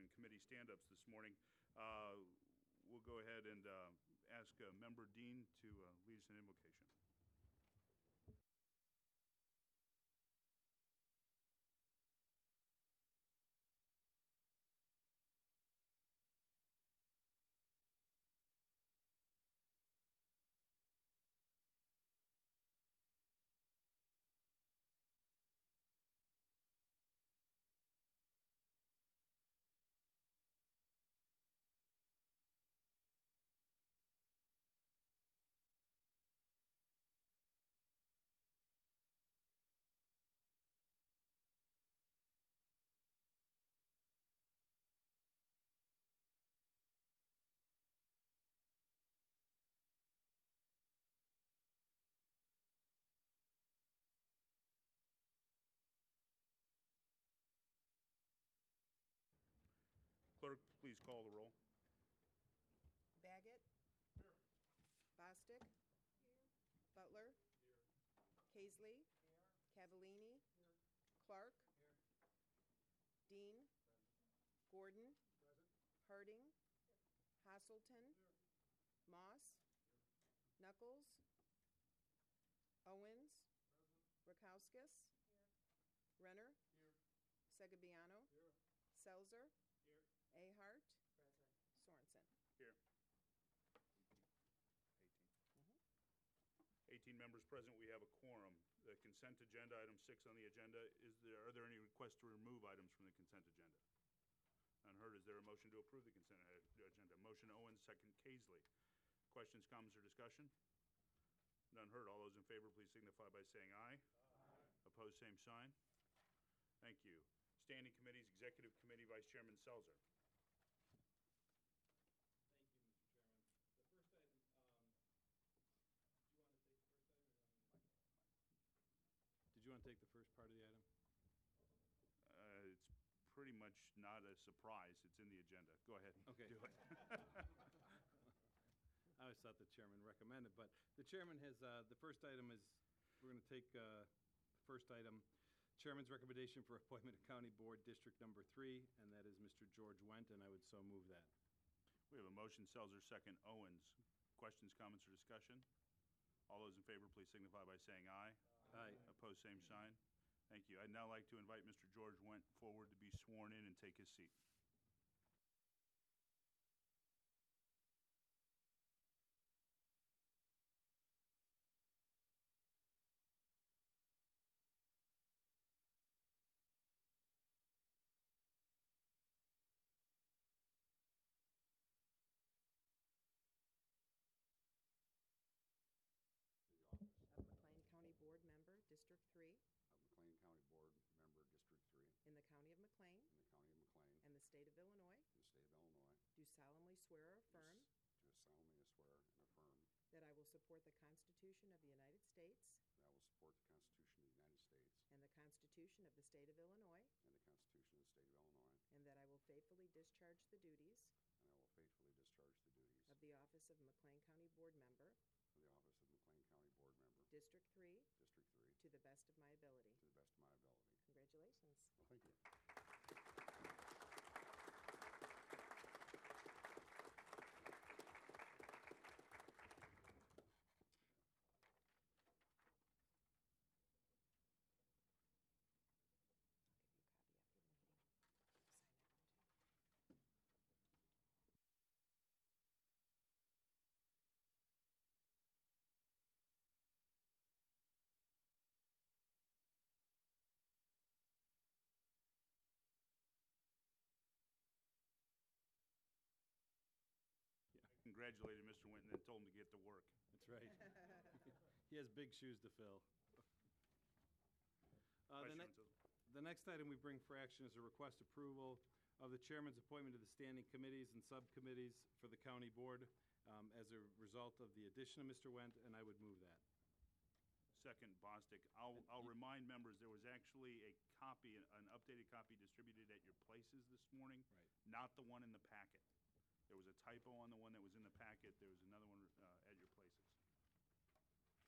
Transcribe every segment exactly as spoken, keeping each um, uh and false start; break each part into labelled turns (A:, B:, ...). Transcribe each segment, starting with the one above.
A: and committee stand-ups this morning. Uh, We'll go ahead and uh, ask uh, Member Dean to uh, lead us in invocation. Clerk, please call the roll.
B: Baggett. Here. Bostic. Here. Butler. Here. Casely. Here. Cavallini. Here. Clark. Here. Dean. Present. Gordon. Present. Harding. Here. Hasselton. Here. Moss. Here. Knuckles. Owens. Present. Rakowskis. Here. Renner. Here. Segabiano. Here. Selzer. Here. Ahart. Present. Sorensen.
A: Here. eighteen. Mm-hmm. eighteen members present. We have a quorum. The consent agenda, item six on the agenda. Is there, are there any requests to remove items from the consent agenda? Unheard. Is there a motion to approve the consent agenda? Motion Owens, second Casely. Questions, comments, or discussion? None heard. All those in favor, please signify by saying aye. Aye. Opposed, same sign. Thank you. Standing committees, Executive Committee, Vice Chairman Selzer.
C: Thank you, Mister Chairman. The first item, um, do you want to take the first item? Or you want
D: Did you want to take the first part of the item?
A: Uh, it's pretty much not a surprise. It's in the agenda. Go ahead.
D: Okay.
A: Do it.
D: I always thought the chairman recommended, but the chairman has, uh, the first item is, we're going to take uh, the first item, Chairman's recommendation for appointment to County Board District Number Three, and that is Mister George Wendt, and I would so move that.
A: We have a motion, Selzer, second Owens. Questions, comments, or discussion? All those in favor, please signify by saying aye.
D: Aye.
A: Opposed, same sign. Thank you. I'd now like to invite Mister George Wendt forward to be sworn in and take his seat.
B: Of McLean County Board Member, District Three,
E: of McLean County Board Member, District Three,
B: in the County of McLean
E: in the County of McLean,
B: and the State of Illinois,
E: in the State of Illinois,
B: do solemnly swear or affirm
E: do solemnly swear and affirm
B: that I will support the Constitution of the United States
E: that I will support the Constitution of the United States
B: and the Constitution of the State of Illinois,
E: and the Constitution of the State of Illinois,
B: and that I will faithfully discharge the duties
E: and I will faithfully discharge the duties
B: of the office of McLean County Board Member,
E: of the office of McLean County Board Member,
B: District Three,
E: District Three,
B: to the best of my ability.
E: to the best of my ability.
B: Congratulations.
E: Well, thank you.
B: I'll give you a copy after the meeting. Sign that one too.
A: I congratulated Mister Wendt and then told him to get to work.
D: That's right. He has big shoes to fill. Uh, the,
A: Vice
D: ne
A: Chairman Selzer.
D: the next item we bring for action is a request approval of the chairman's appointment to the standing committees and subcommittees for the county board um, as a result of the addition of Mister Wendt, and I would move that.
A: Second, Bostic. I'll, I'll remind members, there was actually a copy, an updated copy distributed at your places this morning.
D: Right.
A: Not the one in the packet. There was a typo on the one that was in the packet. There was another one uh, at your places.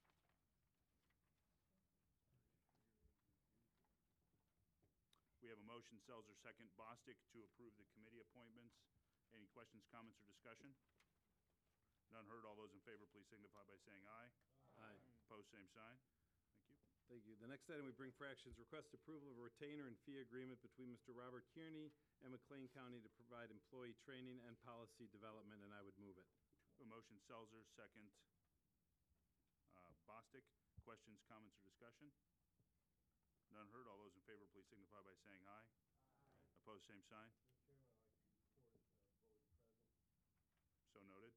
A: We have a motion motion, Selzer, second, Bostic, to approve the committee appointments. Any questions, comments, or discussion? None heard. All those in favor, please signify by saying aye.
D: Aye.
A: Opposed, same sign. Thank you.
D: Thank you. The next item we bring for action is request approval of a retainer and fee agreement between Mister Robert Kearney and McLean County to provide employee training and policy development, and I would move it.
A: A motion, Selzer, second, uh, Bostic. Questions, comments, or discussion? None heard. All those in favor, please signify by saying aye. Aye. Opposed, same sign.
C: Mister Chairman, I'd like to report uh, voting present.
A: So noted.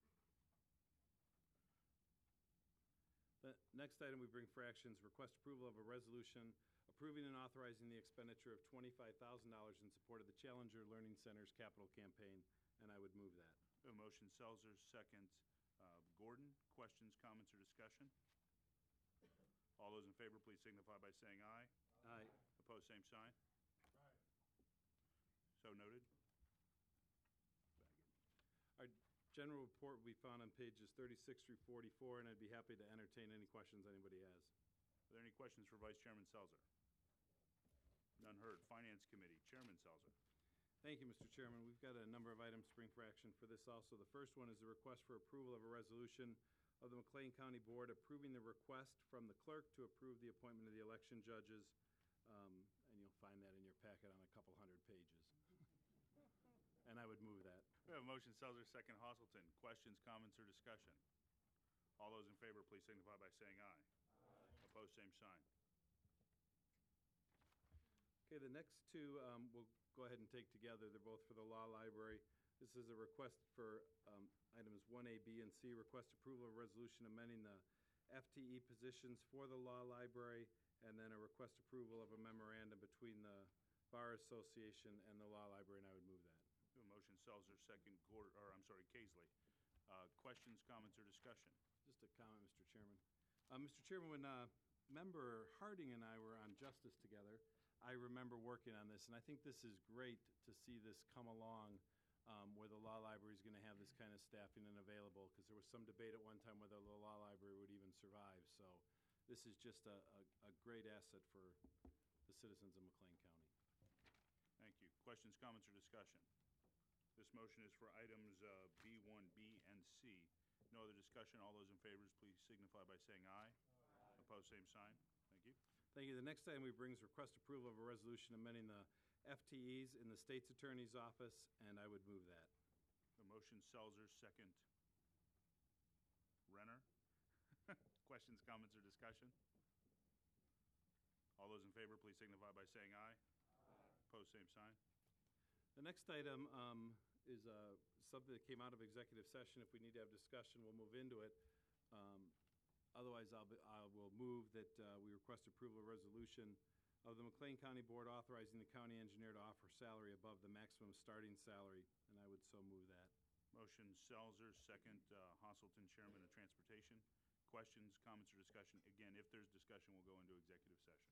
D: The next item we bring for action is request approval of a resolution approving and authorizing the expenditure of twenty-five thousand dollars in support of the Challenger Learning Center's capital campaign, and I would move that.
A: A motion, Selzer, second, uh, Gordon. Questions, comments, or discussion? All those in favor, please signify by saying aye.
D: Aye.
A: Opposed, same sign.
C: Aye.
A: So noted.
D: Our general report will be found on pages thirty-six through forty-four, and I'd be happy to entertain any questions anybody has.
A: Are there any questions for Vice Chairman Selzer? None heard. Finance Committee, Chairman Selzer.
D: Thank you, Mister Chairman. We've got a number of items to bring for action for this also. The first one is a request for approval of a resolution of the McLean County Board approving the request from the clerk to approve the appointment of the election judges, um, and you'll find that in your packet on a couple hundred pages. And I would move that.
A: We have a motion, Selzer, second, Hosselton. Questions, comments, or discussion? All those in favor, please signify by saying aye. Aye. Opposed, same sign.
D: Okay, the next two um, we'll go ahead and take together. They're both for the Law Library. This is a request for um, items one A, B, and C. Request approval of a resolution amending the F T E positions for the Law Library, and then a request approval of a memorandum between the Bar Association and the Law Library, and I would move that.
A: We have a motion, Selzer, second, Gord, or I'm sorry, Kaisley. Uh, questions, comments, or discussion?
D: Just a comment, Mister Chairman. Uh, Mister Chairman, when uh, Member Harding and I were on Justice together, I remember working on this, and I think this is great to see this come along um, where the Law Library is going to have this kind of staffing and available, because there was some debate at one time whether the Law Library would even survive. So this is just a, a, a great asset for the citizens of McLean County.
A: Thank you. Questions, comments, or discussion? This motion is for items uh, B one, B, and C. No other discussion. All those in favor, please signify by saying aye. Aye. Opposed, same sign. Thank you.
D: Thank you. The next item we bring is request approval of a resolution amending the F T Es in the State's Attorney's Office, and I would move that.
A: The motion, Selzer, second, Renner. Questions, comments, or discussion? All those in favor, please signify by saying aye. Aye. Opposed, same sign.
D: The next item um, is uh, something that came out of executive session. If we need to have discussion, we'll move into it. Um, Otherwise, I'll be, I will move that uh, we request approval of a resolution of the McLean County Board authorizing the county engineer to offer salary above the maximum starting salary, and I would so move that.
A: Motion, Selzer, second, uh, Hosselton, Chairman of Transportation. Questions, comments, or discussion? Again, if there's discussion, we'll go into executive session.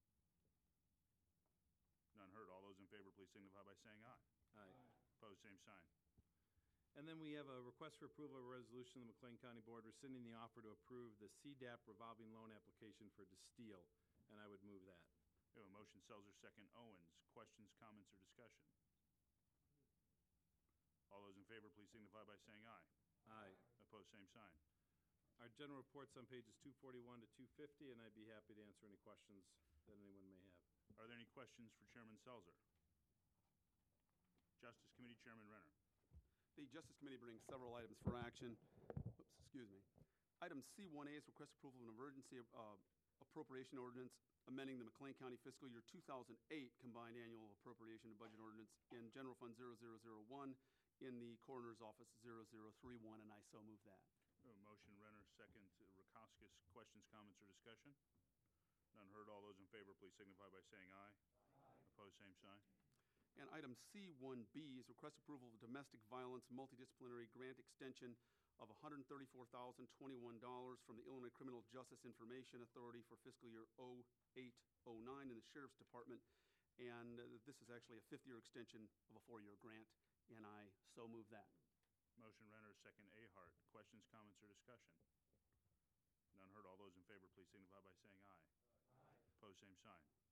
A: None heard. All those in favor, please signify by saying aye.
D: Aye.
A: Opposed, same sign.
D: And then we have a request for approval of a resolution of the McLean County Board rescinding the offer to approve the C D A P revolving loan application for Distill, and I would move that.
A: We have a motion, Selzer, second, Owens. Questions, comments, or discussion? All those in favor, please signify by saying aye.
D: Aye.
A: Opposed, same sign.
D: Our general report's on pages two forty-one to two fifty, and I'd be happy to answer any questions that anyone may have.
A: Are there any questions for Chairman Selzer? Justice Committee Chairman Renner.
F: The Justice Committee brings several items for action. Oops, excuse me. Item C one A is request approval of an emergency uh, appropriation ordinance amending the McLean County fiscal year two thousand eight combined annual appropriation and budget ordinance in General Fund zero zero zero one in the Coroner's Office zero zero three one, and I so move that.
A: We have a motion, Renner, second, Rakowskis. Questions, comments, or discussion? None heard. All those in favor, please signify by saying aye. Aye. Opposed, same sign.
F: And item C one B is request approval of domestic violence multidisciplinary grant extension of one hundred thirty-four thousand twenty-one dollars from the Illinois Criminal Justice Information Authority for fiscal year oh eight oh nine in the Sheriff's Department. And uh, this is actually a fifth-year extension of a four-year grant, and I so move that.
A: Motion, Renner, second, Ahart. Questions, comments, or discussion? None heard. All those in favor, please signify by saying aye. Aye. Opposed, same sign.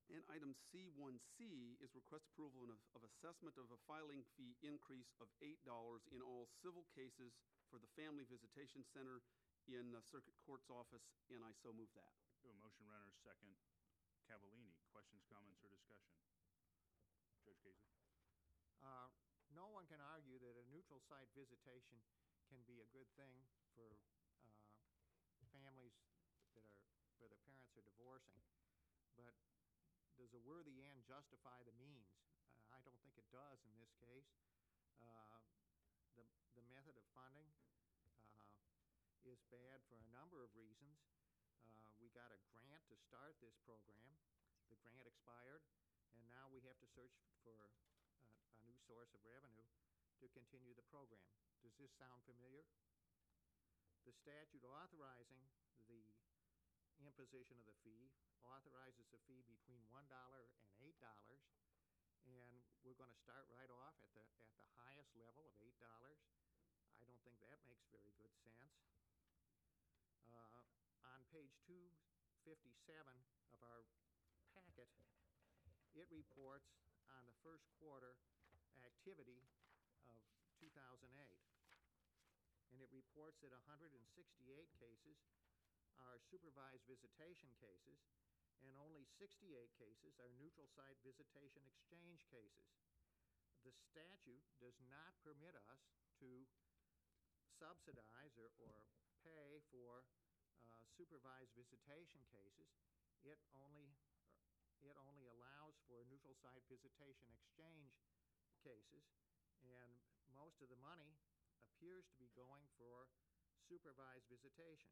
F: And item C one C is request approval of, of assessment of a filing fee increase of eight dollars in all civil cases for the Family Visitation Center in the Circuit Court's office, and I so move that.
A: We have a motion, Renner, second, Cavallini. Questions, comments, or discussion? Judge Casey?
G: Uh, No one can argue that a neutral site visitation can be a good thing for uh, families that are, where the parents are divorcing. But does a worthy end justify the means? Uh, I don't think it does in this case. Uh, The, the method of funding uh, is bad for a number of reasons. Uh, We got a grant to start this program. The grant expired, and now we have to search for a, a new source of revenue to continue the program. Does this sound familiar? The statute authorizing the imposition of the fee authorizes a fee between one dollar and eight dollars, and we're going to start right off at the, at the highest level of eight dollars. I don't think that makes very good sense. Uh, on page two fifty-seven of our packet, it reports on the first quarter activity of two thousand eight. And it reports that one hundred sixty-eight cases are supervised visitation cases, and only sixty-eight cases are neutral site visitation exchange cases. The statute does not permit us to subsidize or, or pay for uh, supervised visitation cases. It only, it only allows for neutral site visitation exchange cases, and most of the money appears to be going for supervised visitation.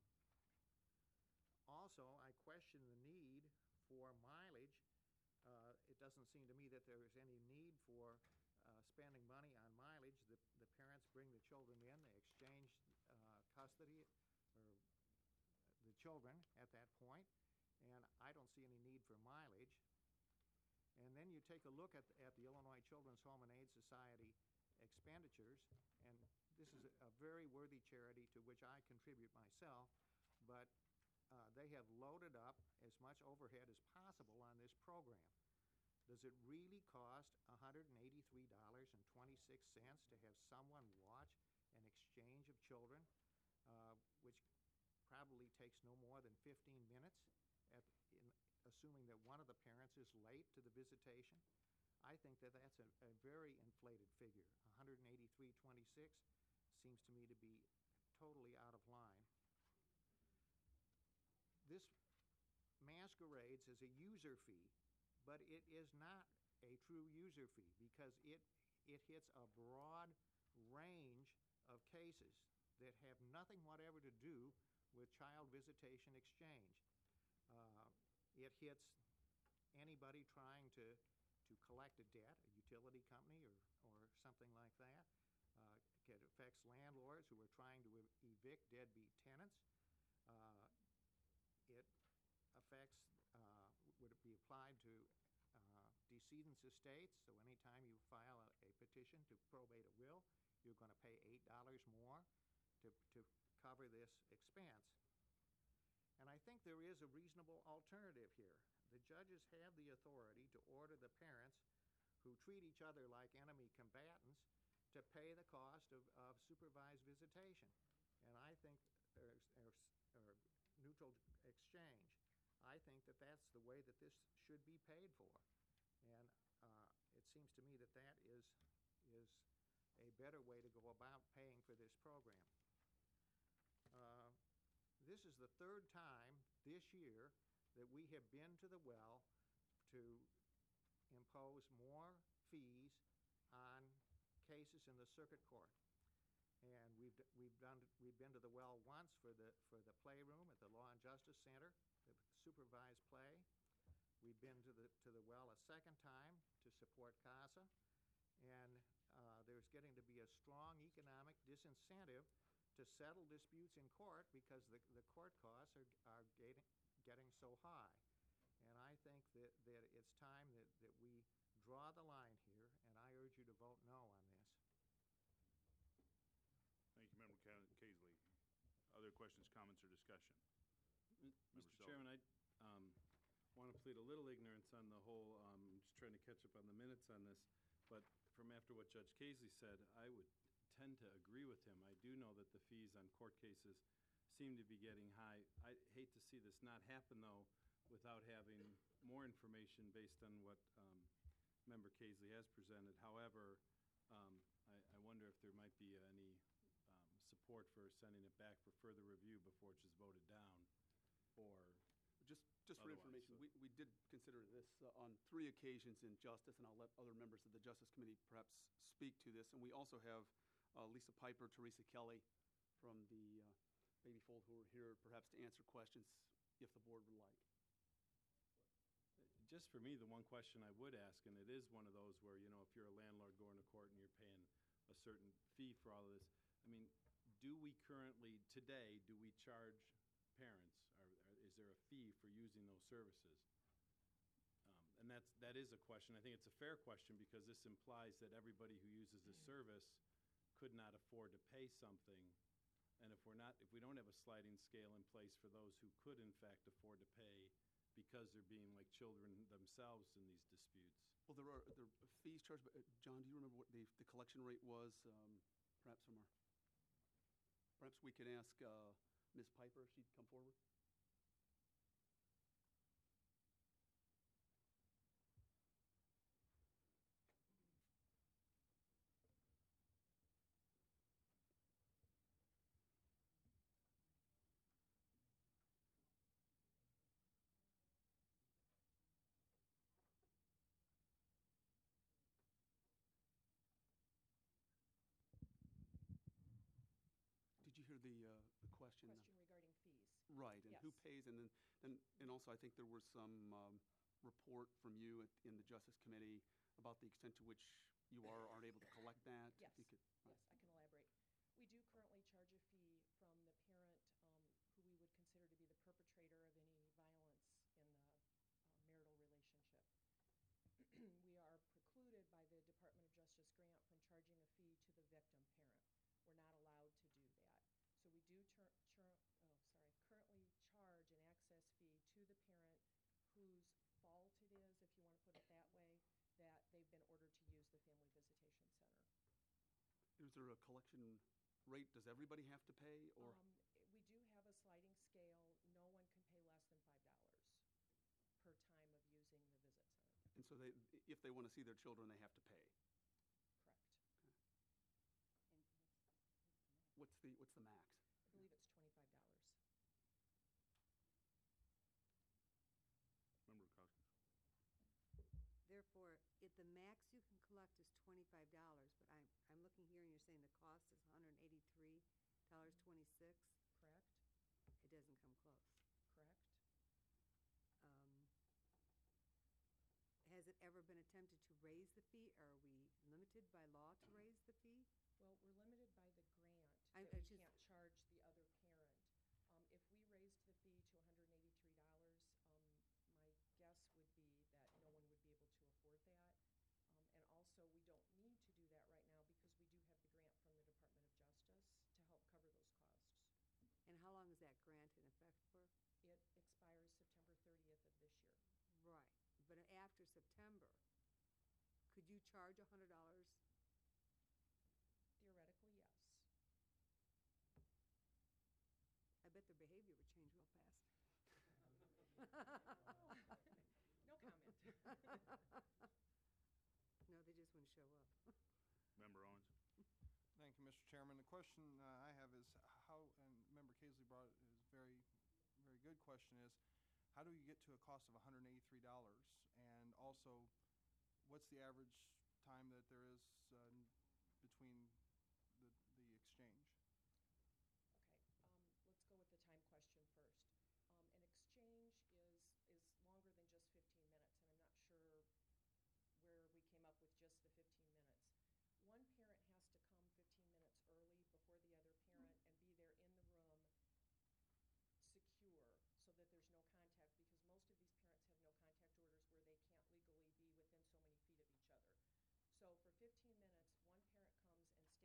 G: Also, I question the need for mileage. Uh, it doesn't seem to me that there is any need for uh, spending money on mileage. The, the parents bring the children in, they exchange uh, custody or the children at that point, and I don't see any need for mileage. And then you take a look at, at the Illinois Children's Home and Aid Society expenditures, and this is a, a very worthy charity to which I contribute myself, but uh, they have loaded up as much overhead as possible on this program. Does it really cost one hundred eighty-three dollars and twenty-six cents to have someone watch an exchange of children, uh, which probably takes no more than fifteen minutes, at, in, assuming that one of the parents is late to the visitation? I think that that's a, a very inflated figure. one hundred eighty-three dollars and twenty-six cents seems to me to be totally out of line. This masquerades as a user fee, but it is not a true user fee because it, it hits a broad range of cases that have nothing whatever to do with child visitation exchange. Uh, it hits anybody trying to, to collect a debt, a utility company or, or something like that. Uh, it affects landlords who are trying to evict deadbeat tenants. Uh, it affects, uh, would it be applied to uh, decedents' estates? So anytime you file a, a petition to probate a will, you're going to pay eight dollars more to, to cover this expense. And I think there is a reasonable alternative here. The judges have the authority to order the parents who treat each other like enemy combatants to pay the cost of, of supervised visitation. And I think, or, or, or neutral exchange, I think that that's the way that this should be paid for. And uh, it seems to me that that is, is a better way to go about paying for this program. Uh, this is the third time this year that we have been to the well to impose more fees on cases in the circuit court. And we've, we've, done, we've been to the well once for the, for the playroom at the Law and Justice Center, the supervised play. We've been to the, to the well a second time to support CASA. And uh, there's getting to be a strong economic disincentive to settle disputes in court because the, the court costs are, are getting, getting so high. And I think that, that it's time that, that we draw the line here, and I urge you to vote no on this.
A: Thank you, Member Ca- Casely. Other questions, comments, or discussion?
D: M-
A: Member
D: Mister
A: Sullivan.
D: Chairman, I, um, want to plead a little ignorance on the whole, um, just trying to catch up on the minutes on this, but from after what Judge Casey said, I would tend to agree with him. I do know that the fees on court cases seem to be getting high. I hate to see this not happen, though, without having more information based on what um, Member Casey has presented. However, um, I, I wonder if there might be any um, support for sending it back for further review before it's just voted down, or
F: Just, just for
D: Otherwise,
F: information,
D: so-
F: we, we did consider this uh, on three occasions in Justice, and I'll let other members of the Justice Committee perhaps speak to this. And we also have uh, Lisa Piper, Teresa Kelly from the uh, Baby Fold who are here perhaps to answer questions if the board would like.
D: just for me, the one question I would ask, and it is one of those where, you know, if you're a landlord going to court and you're paying a certain fee for all of this, I mean, do we currently, today, do we charge parents, or, or is there a fee for using those services? Um, and that's, that is a question. I think it's a fair question because this implies that everybody who uses this service could not afford to pay something. And if we're not, if we don't have a sliding scale in place for those who could in fact afford to pay because they're being like children themselves in these disputes.
F: Well, there are, there are fees charged, but uh, John, do you remember what the, the collection rate was, um, perhaps from our, perhaps we could ask uh, Miz Piper if she'd come forward? Did you hear the, uh, the question?
B: Question regarding fees.
F: Right, and who
B: Yes.
F: pays, and then, and, and also I think there was some um, report from you at- in the Justice Committee about the extent to which you are, aren't able to collect that. If
B: Yes,
F: you could-
B: yes, I can elaborate. We do currently charge a fee from the parent um, who we would consider to be the perpetrator of any violence in the uh, marital relationship. We are precluded by the Department of Justice grant from charging a fee to the victim parent. We're not allowed to do that. So we do tur- chur- oh, sorry, currently charge an access fee to the parent whose fault it is, if you want to put it that way, that they've been ordered to use the Family Visitation Center.
F: Is there a collection rate? Does everybody have to pay, or?
B: Um, we do have a sliding scale. No one can pay less than five dollars per time of using the visit center.
F: And so they, if they want to see their children, they have to pay?
B: Correct.
H: And what's, what's the max?
F: What's the, what's the max?
B: I believe it's twenty-five dollars.
A: Member Koskis.
H: Therefore, if the max you can collect is twenty-five dollars, but I'm, I'm looking here and you're saying the cost is one hundred eighty-three dollars and twenty-six cents,
B: Correct?
H: it doesn't come close.
B: Correct?
H: Um, Has it ever been attempted to raise the fee? Are we limited by law to raise the fee?
B: Well, we're limited by the grant
H: I-
B: that
H: I
B: we
H: just-
B: can't charge the other parent. Um, if we raised the fee to one hundred eighty-three dollars, um, my guess would be that no one would be able to afford that. Um, and also, we don't need to do that right now because we do have the grant from the Department of Justice to help cover those costs.
H: And how long is that grant in effect for?
B: It expires September thirtieth of this year.
H: Right, but after September, could you charge one hundred dollars?
B: Theoretically, yes.
H: I bet their behavior would change real fast.
B: No comment.
H: No, they just wouldn't show up.
A: Member Owens.
C: Thank you, Mister Chairman. The question uh, I have is how, and Member Casey brought it, is very, very good question, is how do you get to a cost of one hundred eighty-three dollars? And also, what's the average time that there is uh, n- between the, the exchange?
B: Okay, um, let's go with the time question first. Um, an exchange is, is longer than just fifteen minutes, and I'm not sure where we came up with just the fifteen minutes. One parent has to come fifteen minutes early before the other parent and be there in the room secure so that there's no contact, because most of these parents have no contact orders where they can't legally be within so many feet of each other. So for fifteen minutes, one parent comes and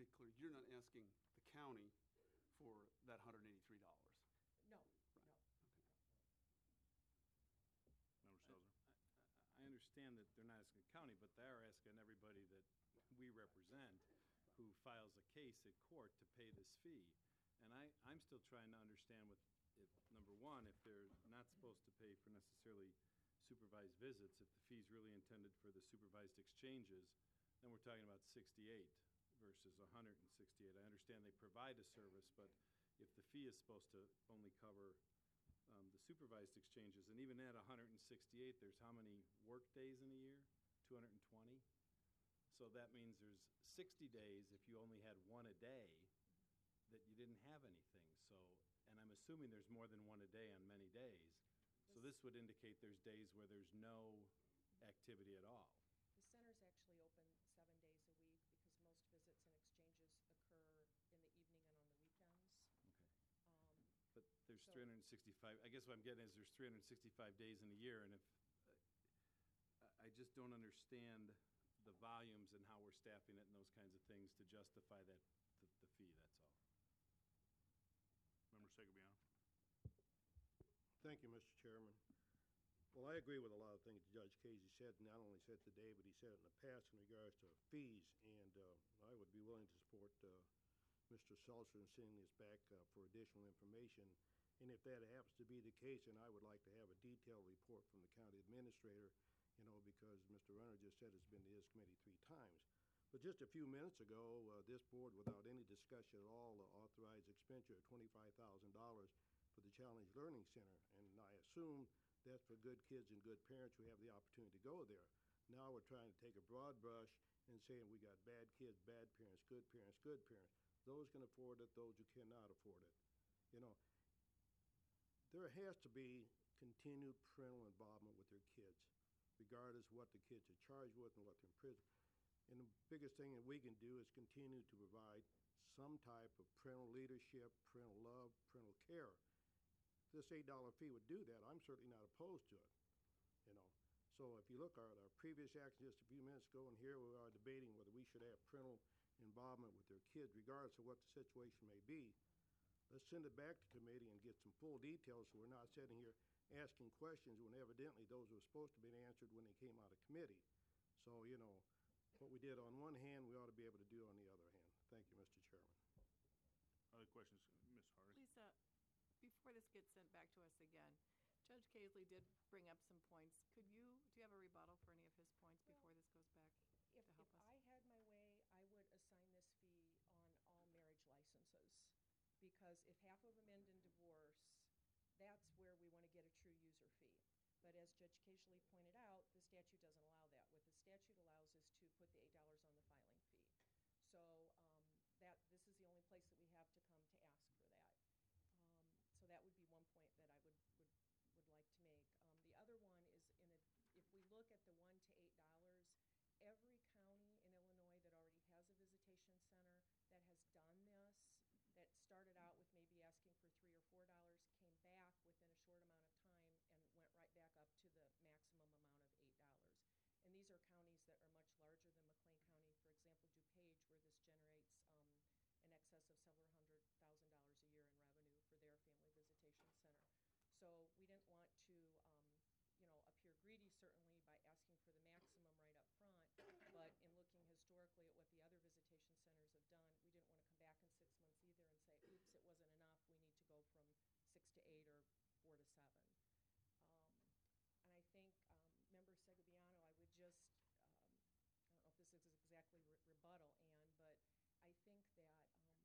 F: make clear, you're not asking the county for that one hundred eighty-three dollars.
B: No,
F: Right.
B: no.
A: Member Stelzer?
D: I- I understand that they're not asking the county, but they are asking everybody that we represent who files a case at court to pay this fee. And I, I'm still trying to understand with, if, number one, if they're not supposed to pay for necessarily supervised visits, if the fee's really intended for the supervised exchanges, then we're talking about sixty-eight versus one hundred sixty-eight. I understand they provide a service, but if the fee is supposed to only cover um, the supervised exchanges, and even at one hundred sixty-eight, there's how many work days in a year? two hundred twenty? So that means there's sixty days if you only had one a day that you didn't have anything. So, and I'm assuming there's more than one a day on many days. So this would indicate there's days where there's no activity at all.
B: The center's actually open seven days a week because most visits and exchanges occur in the evening and on the weekends.
D: Okay.
B: Um,
D: But there's
B: So-
D: three hundred sixty-five, I guess what I'm getting is there's three hundred sixty-five days in a year, and if, uh, I I just don't understand the volumes and how we're staffing it and those kinds of things to justify that, the, the fee, that's all.
A: Member Segoviano?
I: Thank you, Mister Chairman. Well, I agree with a lot of things Judge Casey said, not only said today, but he said it in the past in regards to fees, and uh, I would be willing to support uh, Mister Seltzer in sending this back uh, for additional information. And if that happens to be the case, then I would like to have a detailed report from the county administrator, you know, because Mister Runner just said it's been to his committee three times. But just a few minutes ago, uh, this board, without any discussion at all, uh, authorized expenditure of twenty-five thousand dollars for the Challenge Learning Center. And I assume that's for good kids and good parents who have the opportunity to go there. Now we're trying to take a broad brush and saying we got bad kids, bad parents, good parents, good parents. Those can afford it, those who cannot afford it. You know, there has to be continued parental involvement with their kids, regardless of what the kids are charged with and what they're in prison. And the biggest thing that we can do is continue to provide some type of parental leadership, parental love, parental care. If this eight dollar fee would do that, I'm certainly not opposed to it, you know. So if you look at our previous action just a few minutes ago, and here we are debating whether we should have parental involvement with their kids, regardless of what the situation may be, let's send it back to committee and get some full details so we're not sitting here asking questions when evidently those were supposed to be answered when they came out of committee. So, you know, what we did on one hand, we ought to be able to do on the other hand. Thank you, Mister Chairman.
A: Other questions? Miz Harding?
J: Lisa, before this gets sent back to us again, Judge Casely did bring up some points. Could you, do you have a rebuttal for any of his points
B: Well,
J: before this goes back
B: If,
J: to help
B: if
J: us?
B: I had my way, I would assign this fee on all marriage licenses. Because if half of them end in divorce, that's where we want to get a true user fee. But as Judge Casely pointed out, the statute doesn't allow that. What the statute allows is to put the eight dollars on the filing fee. So um, that, this is the only place that we have to come to ask for that. Um, so that would be one point that I would, would, would like to make. Um, the other one is, in a, if we look at the one to eight dollars, every county in Illinois that already has a visitation center that has done this, that started out with maybe asking for three or four dollars, came back within a short amount of time and went right back up to the maximum amount of eight dollars. And these are counties that are much larger than McLean County. For example, DuPage, where this generates um, in excess of several hundred thousand dollars a year in revenue for their family visitation center. So we didn't want to um, you know, appear greedy certainly by asking for the maximum right up front, but in looking historically at what the other visitation centers have done, we didn't want to come back in six months either and say, oops, it wasn't enough, we need to go from six to eight or four to seven. Um, and I think, um, Member Segoviano, I would just, um, I don't know if this is exactly re rebuttal, Ann, but I think that um,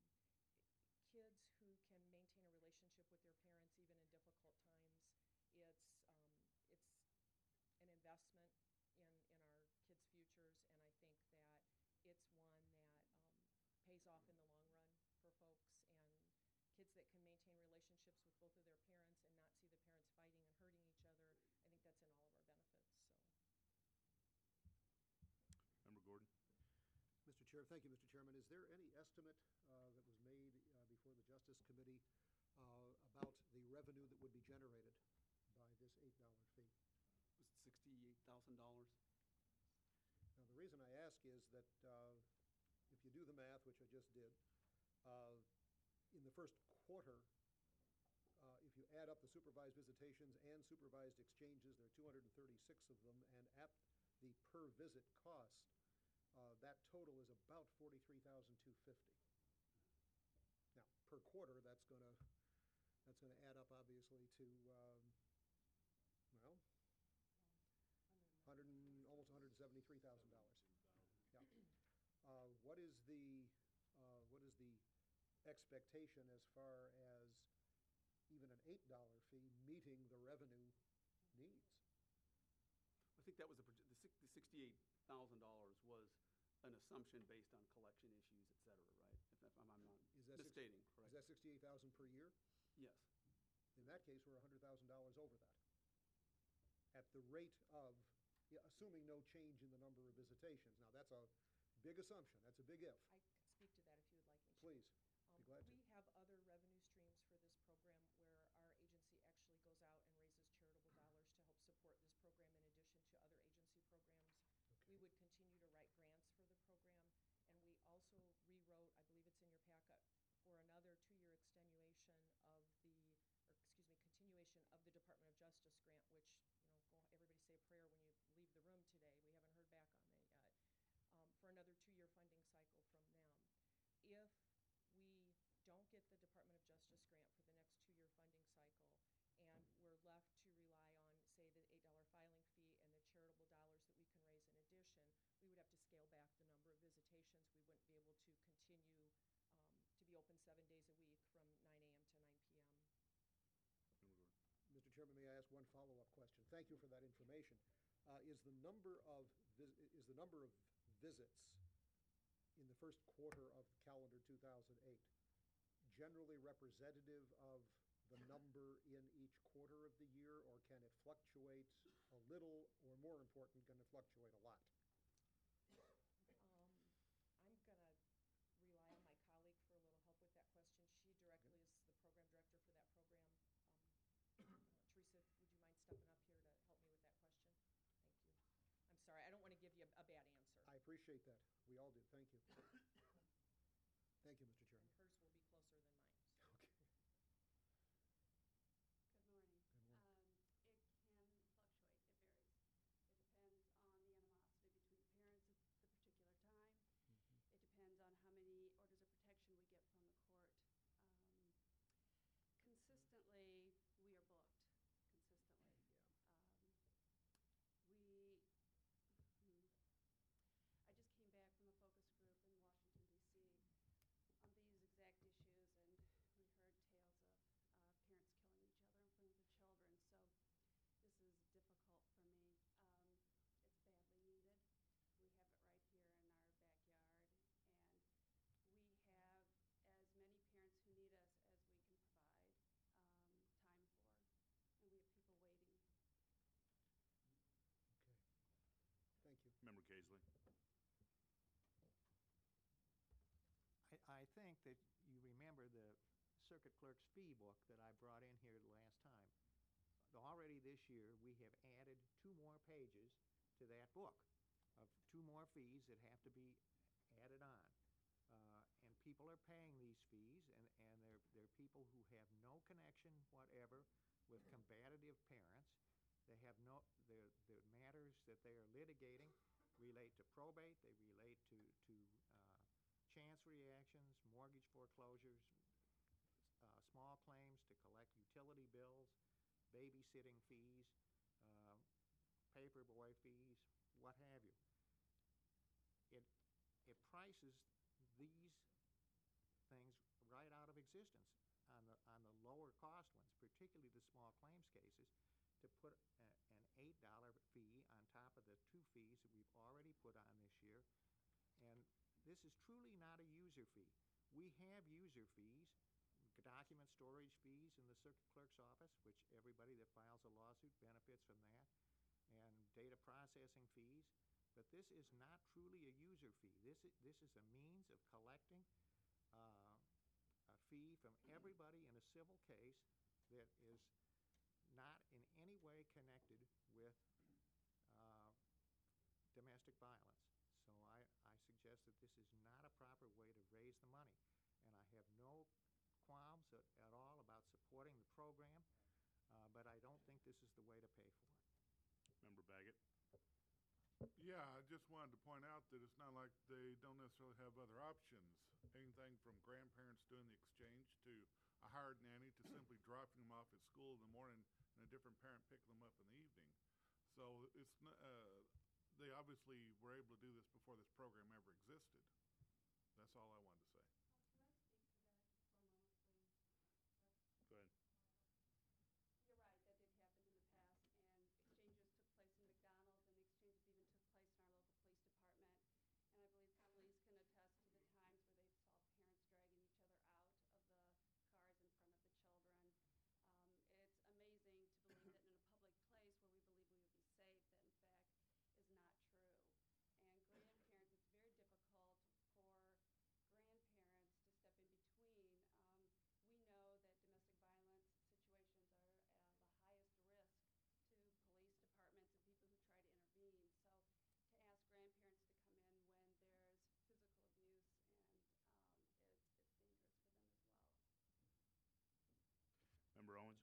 B: kids who can maintain a relationship with their parents even in difficult times, it's um, it's an investment in, in our kids' futures, and I think that it's one that um, pays off in the long run for folks, and kids that can maintain relationships with both of their parents and not see the parents fighting and hurting each other, I think that's in all of our benefits. So,
A: Member Gordon?
K: Mister Chair, thank you, Mister Chairman. Is there any estimate uh, that was made uh, before the Justice Committee uh, about the revenue that would be generated by this eight dollar fee?
F: Was it sixty-eight thousand dollars?
K: Now, the reason I ask is that uh, if if you do the math, which I just did, uh, in the first quarter, uh, if you add up the supervised visitations and supervised exchanges, there are two hundred thirty-six of them, and at the per visit cost, uh, that total is about forty-three thousand two hundred fifty dollars. Now, per quarter, that's gonna, that's gonna add up obviously to, um, well, hundred and, almost one hundred seventy-three thousand dollars. Yeah. Uh, what is the, uh, what is the expectation as far as even an eight dollar fee meeting the revenue needs?
F: I think that was a, proje- the six- the sixty-eight thousand dollars was an assumption based on collection issues, et cetera, right? If if I'm I'm not
K: Is that six-
F: misstating,
K: Is
F: correct?
K: that sixty-eight thousand per year?
F: Yes.
K: In that case, we're one hundred thousand dollars over that. At the rate of, yeah, assuming no change in the number of visitations. Now, that's a big assumption, that's a big if.
B: I could speak to that if you would like me to.
K: Please,
B: Um,
K: be glad to.
B: We have other revenue streams for this program where our agency actually goes out and raises charitable dollars to help support this program in addition to other agency programs. We would continue to write grants for the program, and we also rewrote, I believe it's in your packet, for another two-year extenuation of the, or excuse me, continuation of the Department of Justice grant, which, you know, go, everybody say a prayer when you leave the room today. We haven't heard back on that yet. Um, for another two-year funding cycle from them. If we don't get the Department of Justice grant for the next two-year funding cycle, and we're left to rely on, say, the eight dollar filing fee and the charitable dollars that we can raise in addition, we would have to scale back the number of visitations. We wouldn't be able to continue um, to be open seven days a week from nine A M to nine P M
K: Mister Chairman, may I ask one follow-up question? Thank you for that information. Uh, is the number of vis- is the number of visits in the first quarter of calendar two thousand eight generally representative of the number in each quarter of the year, or can it fluctuate a little, or more important, can it fluctuate a lot?
B: Um, I'm gonna rely on my colleague for a little help with that question. She directly is the program director for that program. Um, uh, Teresa, would you mind stepping up here to help me with that question? Thank you. I'm sorry, I don't want to give you a, a bad answer.
K: I appreciate that. We all do. Thank you. Thank you, Mister Chairman.
B: And hers will be closer than mine. So.
K: Okay.
L: Good morning.
K: Good morning.
L: Um, it can fluctuate, it varies. It depends on the animosity between parents at the particular time.
K: Mm-hmm.
L: It depends on how many orders of protection we get from the court. Um, consistently, we are booked, consistently.
K: Yeah.
L: Um, we, hmm, I just came back from a focus group in Washington, D C on these exact issues, and we heard tales of uh, parents killing each other in front of their children. So this is difficult for me. Um, it's badly needed. We have it right here in our backyard, and we have as many parents who need us as we can provide um, time for, and we have people waiting.
K: Okay. Thank you.
A: Member Kaisley.
G: I, I think that you remember the circuit clerk's fee book that I brought in here last time. Already this year, we have added two more pages to that book of two more fees that have to be added on. Uh, and people are paying these fees, and, and they're, they're people who have no connection whatever with combative parents. They have no, the matters that they are litigating relate to probate, they relate to, to uh, chancery actions, mortgage foreclosures, uh, small claims to collect utility bills, babysitting fees, uh, paperboy fees, what have you. It, it prices these things right out of existence on the, on the lower cost ones, particularly the small claims cases, to put a, an eight dollar fee on top of the two fees that we've already put on this year. And this is truly not a user fee. We have user fees, document storage fees in the circuit clerk's office, which everybody that files a lawsuit benefits from that, and data processing fees. But this is not truly a user fee. This is, this is a means of collecting uh, a fee from everybody in a civil case that is not in any way connected with uh, domestic violence. So I, I suggest says that this is not a proper way to raise the money. And I have no qualms at, at all about supporting the program, uh, but I don't think this is the way to pay for it.
A: Member Baggett?
M: Yeah, I just wanted to point out that it's not like they don't necessarily have other options. Anything from grandparents doing the exchange to a hired nanny to simply dropping them off at school in the morning and a different parent picking them up in the evening. So it's not, uh, they obviously were able to do this before this program ever existed. That's all I wanted to say.
L: Uh, Can I speak to that for a moment, please? That's-
A: Go ahead.
L: You're right, that did happen in the past, and exchanges took place in McDonald's, and the exchanges even took place in our local police department. And I believe colleagues can attest to the times where they saw parents dragging each other out of the cars in front of the children. Um, it's amazing to believe that in a public place where we believe we would be safe, that in fact is not true. And grandparents, it's very difficult for grandparents to step in between. Um, we know that domestic violence situations are uh, the highest risk to police departments and people who try to intervene. So to ask grandparents to come in when there's physical abuse and um, is, is dangerous for them as well.
A: Member Owens?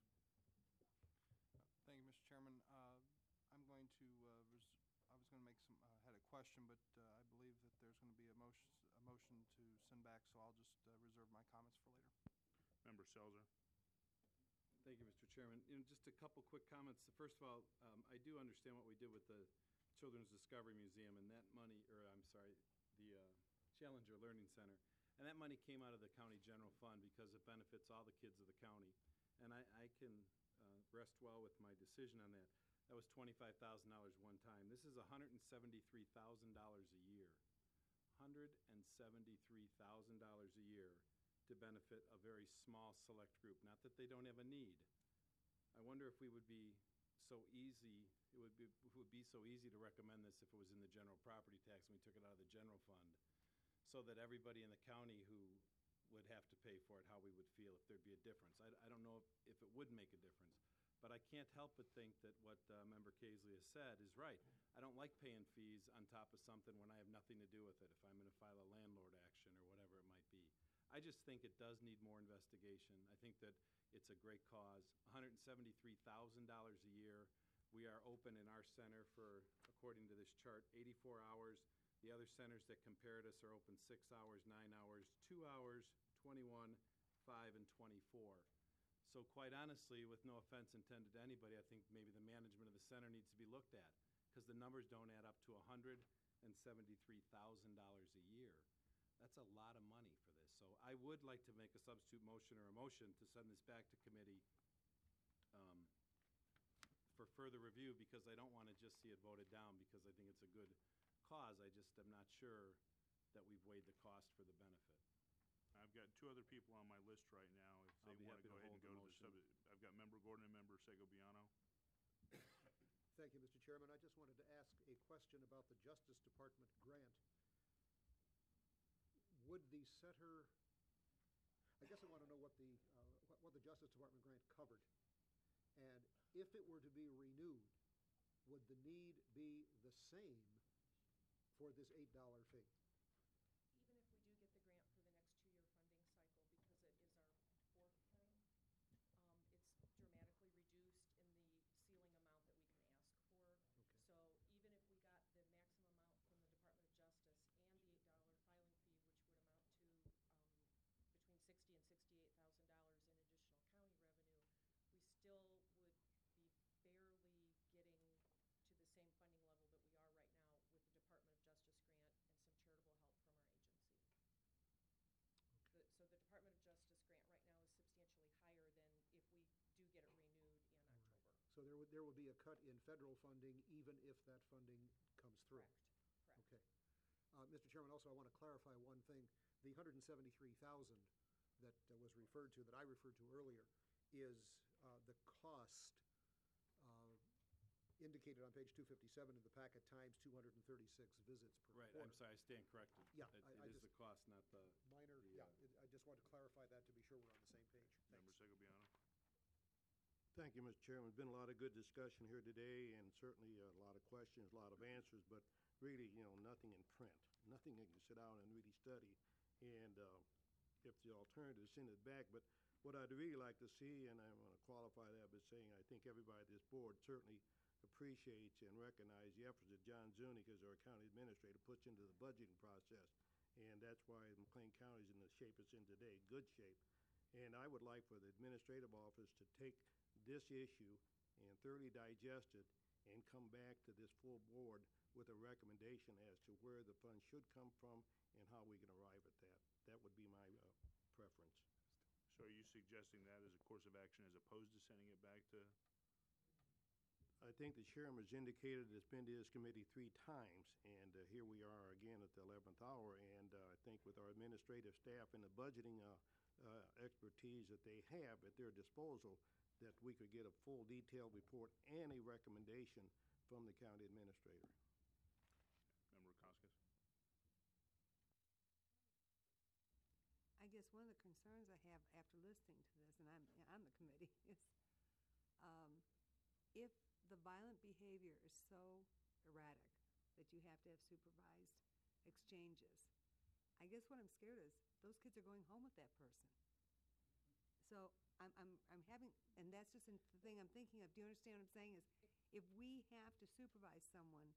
C: Thank you, Mister Chairman. Uh, I'm going to, uh, res- I was going to make some, uh, had a question, but uh, I believe that there's going to be a motion, a motion to send back, so I'll just uh, reserve my comments for later.
A: Member Selzer?
D: Thank you, Mister Chairman. You know, just a couple quick comments. First of all, um, I do understand what we did with the Children's Discovery Museum, and that money, or I'm sorry, the uh, Challenger Learning Center, and that money came out of the county general fund because it benefits all the kids of the county. And I, I can uh, rest well with my decision on that. That was twenty-five thousand dollars one time. This is one hundred seventy-three thousand dollars a year. one hundred seventy-three thousand dollars a year to benefit a very small select group. Not that they don't have a need. I wonder if we would be so easy, it would be, it would be so easy to recommend this if it was in the general property tax and we took it out of the general fund, so that everybody in the county who would have to pay for it, how we would feel, if there'd be a difference. I, I don't know if, if it would make a difference, but I can't help but think that what uh, Member Casely has said is right. I don't like paying fees on top of something when I have nothing to do with it, if I'm gonna file a landlord action or whatever it might be. I just think it does need more investigation. I think that it's a great cause. one hundred seventy-three thousand dollars a year. We are open in our center for, according to this chart, eighty-four hours. The other centers that compared us are open six hours, nine hours, two hours, twenty-one, five, and twenty-four. So quite honestly, with no offense intended to anybody, I think maybe the management of the center needs to be looked at, because the numbers don't add up to one hundred seventy-three thousand dollars a year. That's a lot of money for this. So I would like to make a substitute motion or a motion to send this back to committee um, for further review, because I don't want to just see it voted down, because I think it's a good cause. I just am not sure that we've weighed the cost for the benefit.
A: I've got two other people on my list right now. If
D: I'll
A: they
D: be
A: want to
D: happy
A: go
D: to
A: ahead and
D: hold the
A: go to the
D: motion.
A: subject. I've got Member Gordon and Member Segoviano.
K: Thank you, Mister Chairman. I just wanted to ask a question about the Justice Department grant. Would the center, I guess I want to know what the, uh, what, what the Justice Department grant covered. And if it were to be renewed, would the need be the same for this eight dollar fee?
B: Even if we do get the grant for the next two-year funding cycle, because it is our fourth time, um, it's dramatically reduced in the ceiling amount that we can ask for.
K: Okay.
B: So even if we got the maximum amount from the Department of Justice and the eight dollar filing fee, which would amount to um, between sixty and sixty-eight thousand dollars in additional county revenue, we still would be barely getting to the same funding level that we are right now with the Department of Justice grant and some charitable help from our agency. The, so the Department of Justice grant right now is substantially higher than if we do get it renewed in October.
K: So there would, there would be a cut in federal funding even if that funding comes through?
B: Correct, correct.
K: Okay. Uh, Mister Chairman, also I want to clarify one thing. The one hundred seventy-three thousand that uh, was referred to, that I referred to earlier, is uh, the cost uh, indicated on page two fifty-seven in the packet times two hundred thirty-six visits per
D: Right,
K: quarter.
D: I'm sorry, I stand corrected.
K: Yeah,
D: It,
K: I- I
D: it is
K: just-
D: the cost, not the.
K: Minor,
D: the,
K: yeah,
D: uh,
K: it- I just wanted to clarify that to be sure we're on the same page.
A: Member
K: Thanks.
A: Segoviano.
I: Thank you, Mister Chairman. Been a lot of good discussion here today, and certainly a lot of questions, a lot of answers, but really, you know, nothing in print, nothing you can sit down and really study. And uh, if the alternative, send it back. But what I'd really like to see, and I'm going to qualify that by saying I think everybody at this board certainly appreciates and recognizes the efforts that John Zuniga, as our county administrator, puts into the budgeting process. And that's why McLean County is in the shape it's in today, good shape. And I would like for the administrative office to take this issue and thoroughly digest it and come back to this full board with a recommendation as to where the funds should come from and how we can arrive at that. That would be my uh, preference.
A: So are you suggesting that as a course of action as opposed to sending it back to?
I: I think the chairman has indicated it's been to his committee three times, and uh, here we are again at the eleventh hour. And uh, I think with our administrative staff and the budgeting uh, uh, expertise that they have at their disposal, that we could get a full detailed report and a recommendation from the county administrator.
A: Member Koskis?
H: I guess one of the concerns I have after listening to this, and I'm on the committee, is um, if the violent behavior is so erratic that you have to have supervised exchanges, I guess what I'm scared is those kids are going home with that person. So I'm, I'm, I'm having, and that's just the thing I'm thinking of. Do you understand what I'm saying? Is if we have to supervise someone,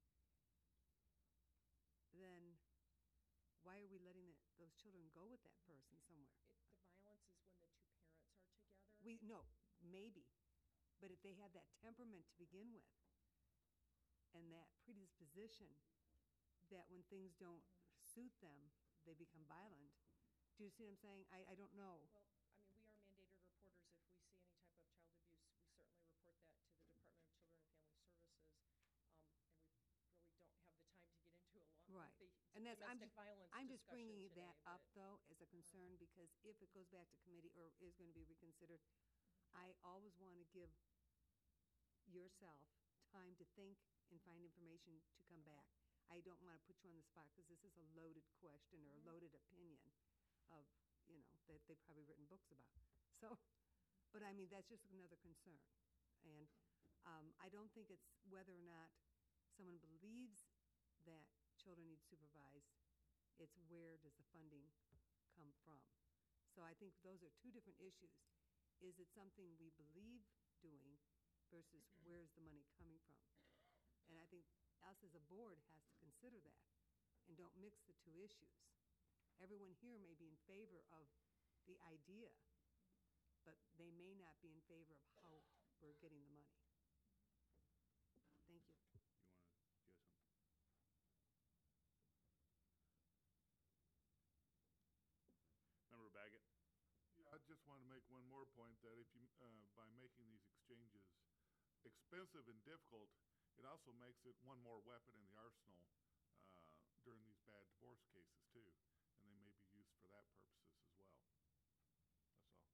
H: then why are we letting the, those children go with that person somewhere?
B: It, the violence is when the two parents are together.
H: We, no, maybe. But if they have that temperament to begin with and that predisposition that when things don't suit them, they become violent. Do you see what I'm saying? I, I don't know.
B: Well, I mean, we are mandated reporters. If we see any type of child abuse, we certainly report that to the Department of Children and Family Services. Um, and we really don't have the time to get into a lot
H: Right.
B: of the
H: And that's, I'm
B: domestic
H: just,
B: violence
H: I'm just
B: discussion
H: bringing
B: today,
H: that up,
B: but-
H: though, as a concern, because if it goes back to committee or is going to be reconsidered, I always want to give yourself time to think and find information to come back. I don't want to put you on the spot, because this is a loaded question or a loaded opinion of, you know, that they've probably written books about. So, but I mean, that's just another concern. And um, I don't think it's whether or not someone believes that children need supervised, it's where does the funding come from. So I think those are two different issues. Is it something we believe doing versus where's the money coming from? And I think us as a board has to consider that and don't mix the two issues. Everyone here may be in favor of the idea, but they may not be in favor of how we're getting the money. Thank you.
A: You want to, you have something? Member Baggett?
M: Yeah, I just want to make one more point, that if you, uh, by making these exchanges expensive and difficult, it also makes it one more weapon in the arsenal uh, during these bad divorce cases too, and they may be used for that purposes as well. That's all.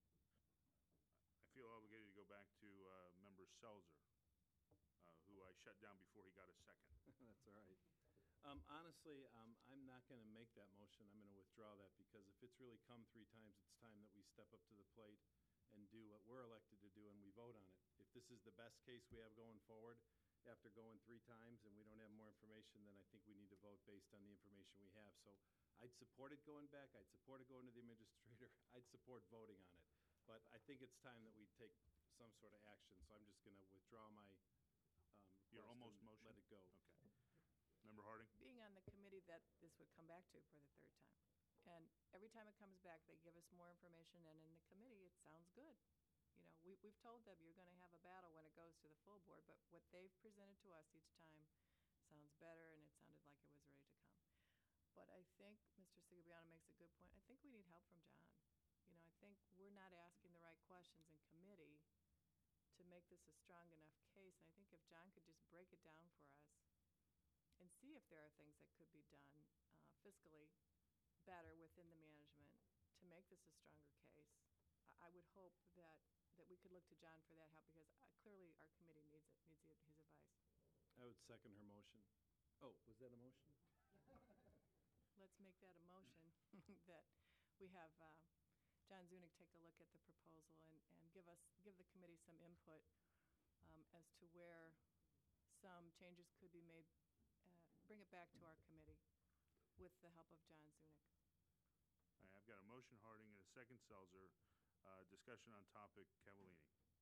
A: I feel obligated to go back to uh, Member Selzer, uh, who I shut down before he got a second.
D: That's all right. Um, honestly, um, I'm not going to make that motion. I'm going to withdraw that, because if it's really come three times, it's time that we step up to the plate and do what we're elected to do, and we vote on it. If this is the best case we have going forward, after going three times and we don't have more information, then I think we need to vote based on the information we have. So I'd support it going back. I'd support it going to the administrator. I'd support voting on it. But I think it's time that we take some sort of action, so I'm just going to withdraw my um,
A: Your
D: request
A: almost
D: and
A: motion?
D: let it go.
A: Okay. Member Harding?
J: Being on the committee that this would come back to for the third time. And every time it comes back, they give us more information, and in the committee, it sounds good. You know, we, we've told them you're going to have a battle when it goes to the full board, but what they've presented to us each time sounds better, and it sounded like it was ready to come. But I think Mister Sigabriano makes a good point. I think we need help from John. You know, I think we're not asking the right questions in committee to make this a strong enough case, and I think if John could just break it down for us and see if there are things that could be done uh, fiscally better within the management to make this a stronger case, I, I would hope that that we could look to John for that help, because uh, clearly our committee needs it, needs his advice.
D: I would second her motion. Oh, was that a motion?
J: Let's make that a motion that we have uh, John Zunick take a look at the proposal and, and give us, give the committee some input um, as to where some changes could be made, uh, bring it back to our committee with the help of John Zunick.
A: All right, I've got a motion Harding and a second Selzer. Uh, Discussion on topic, Cavallini.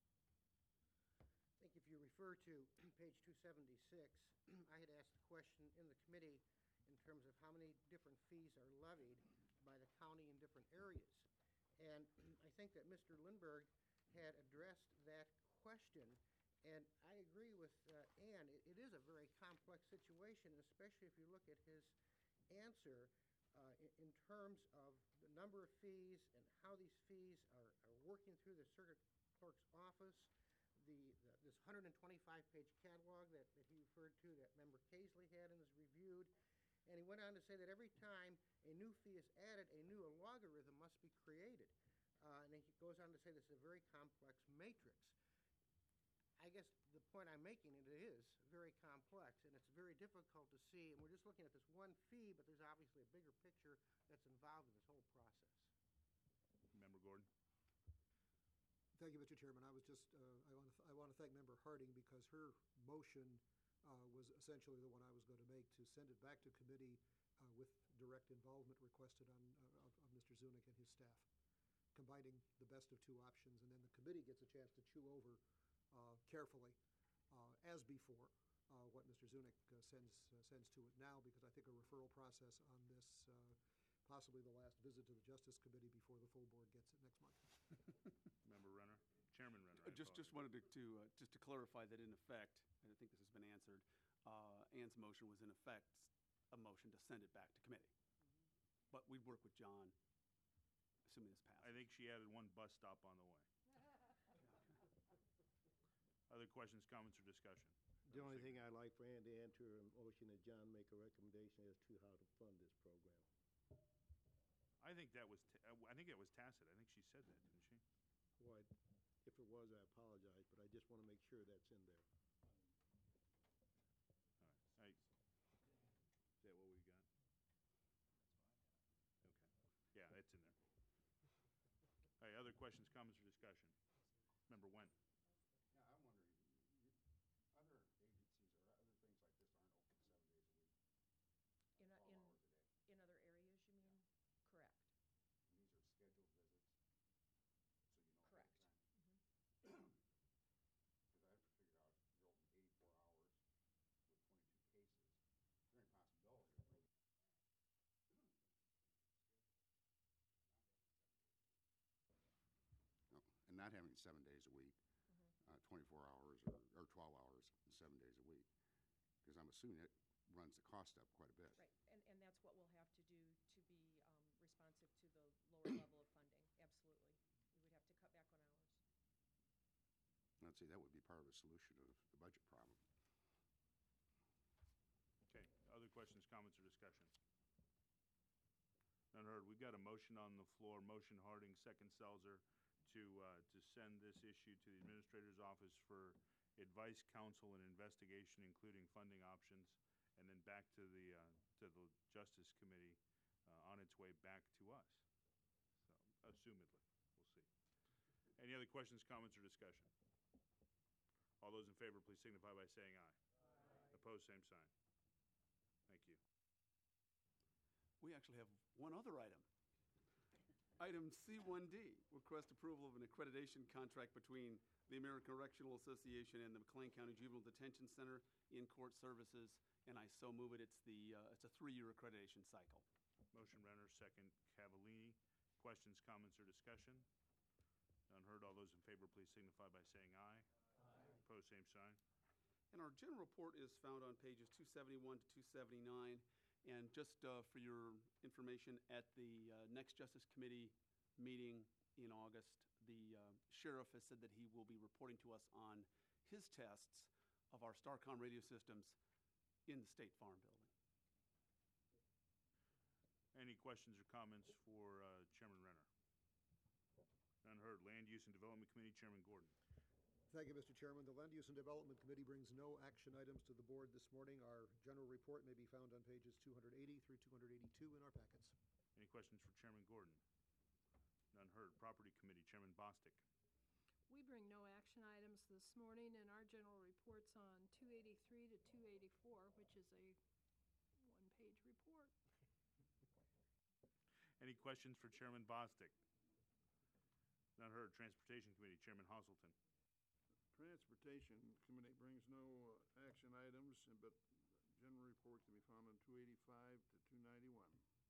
N: I think if you refer to page two seventy-six, I had asked a question in the committee in terms of how many different fees are levied by the county in different areas. And I think that Mister Lindberg had addressed that question, and I agree with uh, Ann. It, it is a very complex situation, especially if you look at his answer uh, in, in terms of the number of fees and how these fees are, are working through the circuit clerk's office. The, the, this one hundred twenty-five page catalog that, that he referred to that Member Casely had and was reviewed. And he went on to say that every time a new fee is added, a new logarithm must be created. Uh, and he goes on to say this is a very complex matrix. I guess the point I'm making, it is very complex, and it's very difficult to see. And we're just looking at this one fee, but there's obviously a bigger picture that's involved in this whole process.
A: Member Gordon.
K: Thank you, Mister Chairman. I was just, uh, I want to, I want to thank Member Harding because her motion uh, was essentially the one I was going to make, to send it back to committee uh, with direct involvement requested on, uh, of, of Mister Zunick and his staff, combining the best of two options, and then the committee gets a chance to chew over uh, carefully, uh, as before, uh, what Mister Zunick uh, sends, uh, sends to it now, because I think a referral process on this, uh, possibly the last visit to the Justice Committee before the full board gets it next month.
A: Member Renner, Chairman Renner.
F: Uh, Just, just wanted to, to, uh, just to clarify that in effect, and I think this has been answered, uh, Ann's motion was in effect a motion to send it back to committee. But we'd work with John, assuming this passes.
A: I think she added one bus stop on the way. Other questions, comments, or discussion?
I: The only thing I'd like for Ann to enter a motion that John make a recommendation as to how to fund this program.
A: I think that was, ta- I think that was tacit. I think she said that, didn't she?
I: Well, I- if it was, I apologize, but I just want to make sure that's in there.
A: All right. I, is that what we got? Okay. Yeah, it's in there. All right, other questions, comments, or discussion? Member Wen.
E: Yeah, I'm wondering, you, other agencies or other things like this aren't open seven days a week,
B: In, a-
E: twelve
B: in,
E: hours a day.
B: in other areas, you mean? Correct.
E: And these are scheduled visits, so you know ahead of
B: Correct.
E: time.
B: Mhm.
E: Because I have to figure out, if you're open eighty-four hours with twenty-two cases, is there any possibility of maybe No, and not having seven days a week, uh, twenty-four hours or, or twelve hours, seven days a week, because I'm assuming it runs the cost up quite a bit.
B: Right, and, and that's what we'll have to do to be um, responsive to the lower level of funding, absolutely. We would have to cut back on hours.
E: I'd say that would be part of the solution of the budget problem.
A: Okay, other questions, comments, or discussion? None heard. We've got a motion on the floor, motion Harding, second Selzer, to, uh, to send this issue to the Administrator's Office for advice, counsel, and investigation, including funding options, and then back to the, uh, to the Justice Committee uh, on its way back to us. So, assumedly, we'll see. Any other questions, comments, or discussion? All those in favor, please signify by saying aye. Aye. Opposed, same sign. Thank you.
F: We actually have one other item. Item C one D, request approval of an accreditation contract between the American Correctional Association and the McLean County Juvenile Detention Center in-court services, and I so move it. It's the, uh, it's a three-year accreditation cycle.
A: Motion Renner, second Cavallini. Questions, comments, or discussion? None heard. All those in favor, please signify by saying aye. Aye. Opposed, same sign.
F: And our general report is found on pages two seventy-one to two seventy-nine. And just uh, for your information, at the uh, next Justice Committee meeting in August, the uh, sheriff has said that he will be reporting to us on his tests of our Starcom radio systems in the State Farm Building.
A: Any questions or comments for uh, Chairman Renner? None heard. Land Use and Development Committee, Chairman Gordon.
K: Thank you, Mister Chairman. The Land Use and Development Committee brings no action items to the board this morning. Our general report may be found on pages two hundred eighty through two hundred eighty-two in our packets.
A: Any questions for Chairman Gordon? None heard. Property Committee, Chairman Bostic.
O: We bring no action items this morning, and our general report's on two eighty-three to two eighty-four, which is a one-page report.
A: Any questions for Chairman Bostic? None heard. Transportation Committee, Chairman Hosselton.
I: Transportation Committee brings no uh, action items, uh, but general report can be found on two eighty-five to two ninety-one.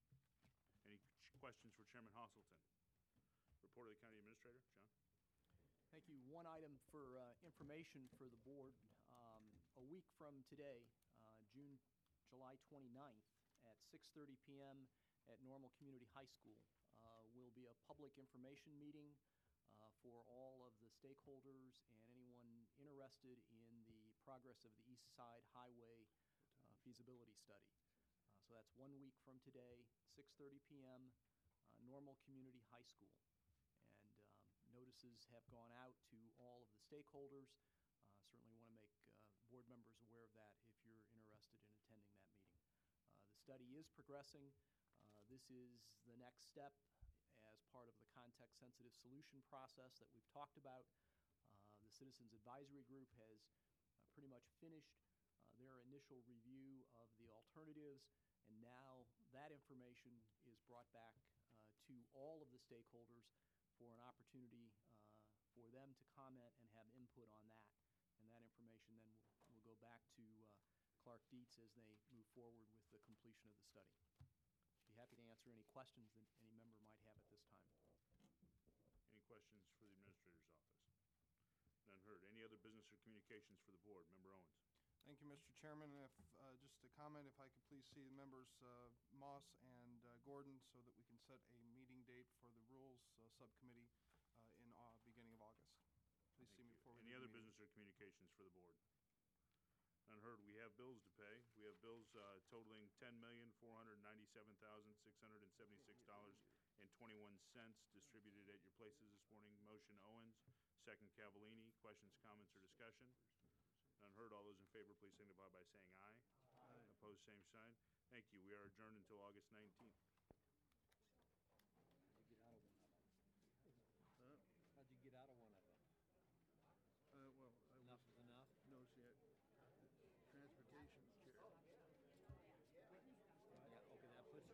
A: Any ch- questions for Chairman Hosselton? Report of the County Administrator, John.
P: Thank you. One item for uh, information for the board. Um, A week from today, uh, June, July twenty-ninth, at six thirty p m at Normal Community High School, uh, will be a public information meeting uh, for all of the stakeholders and anyone interested in the progress of the East Side Highway uh, feasibility study. Uh, So that's one week from today, six thirty p m, uh, Normal Community High School. And um, notices have gone out to all of the stakeholders. Uh, Certainly want to make uh, board members aware of that if you're interested in attending that meeting. Uh, The study is progressing. Uh, This is the next step as part of the context-sensitive solution process that we've talked about. Uh, The Citizens Advisory Group has uh, pretty much finished uh, their initial review of the alternatives, and now that information is brought back uh, to all of the stakeholders for an opportunity uh, for them to comment and have input on that. And that information then will, will go back to uh, Clark Dietz as they move forward with the completion of the study. Be happy to answer any questions that any member might have at this time.
A: Any questions for the Administrator's Office? None heard. Any other business or communications for the board? Member Owens.
C: Thank you, Mister Chairman. If, uh, just a comment, if I could please see the members uh, Moss and uh, Gordon so that we can set a meeting date for the Rules uh, Subcommittee uh, in uh, beginning of August. Please see
A: Thank
C: me
A: you.
C: before we
A: Any
C: leave
A: other
C: the meeting.
A: business or communications for the board? None heard. We have bills to pay. We have bills uh, totaling ten million, four hundred ninety-seven thousand, six hundred seventy-six dollars and twenty-one cents distributed at your places this morning. Motion Owens, second Cavallini. Questions, comments, or discussion? None heard. All those in favor, please signify by saying aye. Aye. Opposed, same sign. Thank you. We are adjourned until August nineteenth.